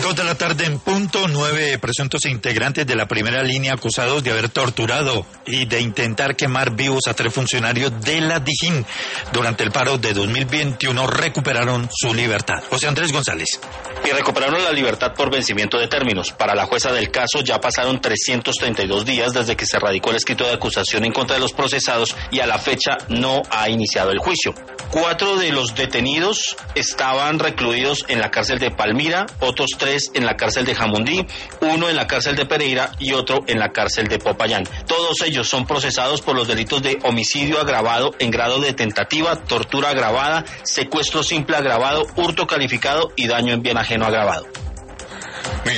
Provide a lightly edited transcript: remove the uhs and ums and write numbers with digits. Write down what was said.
2 de la tarde en punto, 9 presuntos integrantes de la primera línea acusados de haber torturado y de intentar quemar vivos a 3 funcionarios de la Dijín durante el paro de 2021 recuperaron su libertad. José Andrés González. Y recuperaron la libertad por vencimiento de términos. Para la jueza del caso ya pasaron 332 días desde que se radicó el escrito de acusación en contra de los procesados y a la fecha no ha iniciado el juicio. 4 de los detenidos estaban recluidos en la cárcel de Palmira, otros 3 en la cárcel de Jamundí, 1 en la cárcel de Pereira y otro en la cárcel de Popayán. Todos ellos son procesados por los delitos de homicidio agravado en grado de tentativa, tortura agravada, secuestro simple agravado, hurto calificado y daño en bien ajeno agravado.